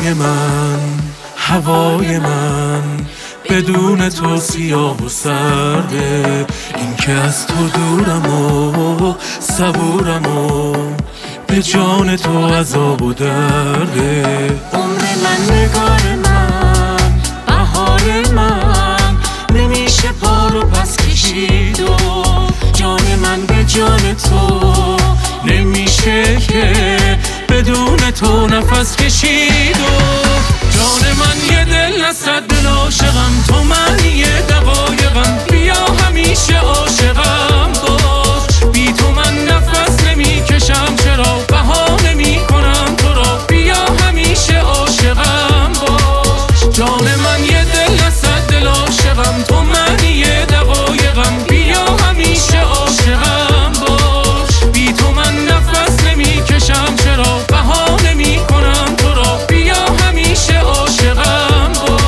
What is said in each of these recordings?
هوای من، هوای من بدون تو سیاه و سرده. این که از تو دورم و صبورم و به جان تو عذاب و درده. عمر من، نگار من، بهار من نمیشه پا رو پس کشید و جان من به جان تو نمیشه که بدون تو نفس کشید و جان من یه دل نصد دل عاشقم، تو من یه دقایقم، بیا همیشه عاشقم باش. بی تو من نفس نمیکشم، چرا بها نمیکنم تو را، بیا همیشه عاشقم باش. جان من یه دل نصد دل عاشقم، تو من یه دقایقم، بیا همیشه عاشقم باش. بی تو من نفس نمیکشم، چرا بها نمیکنم تو را، بیا همیشه عاشقم باش.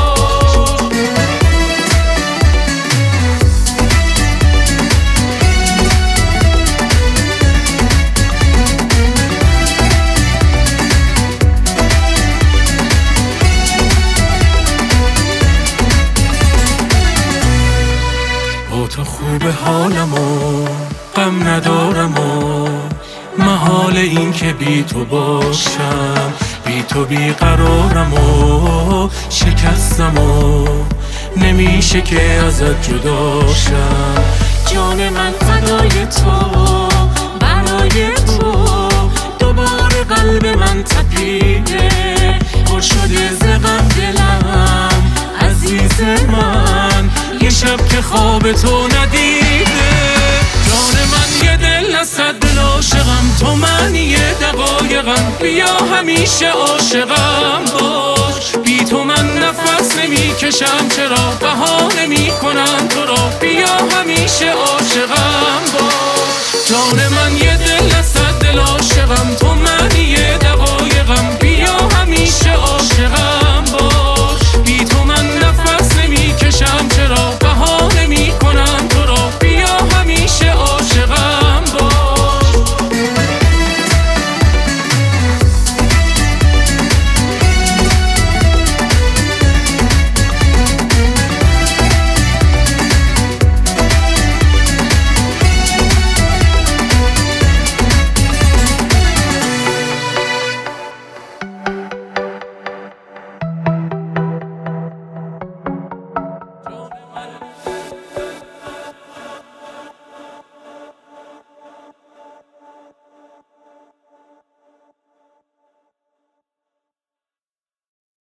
با تو خوب حالم و غم ندارم و محال این که بی تو باشم، بی تو بیقرارم و شکستم و نمیشه که ازت جدا شم. جان من فدای تو، برای تو دوباره قلب من تپیده، پر شده ز غم دلم عزیز من، یه شب که خواب تو ندیده. جان من یه دل نصد دل عاشقم، تو من یه دقایقم، بیا همیشه عاشقم باش. بی تو من نفس نمیکشم، چرا بها نمیکنم تو را، بیا همیشه عاشقم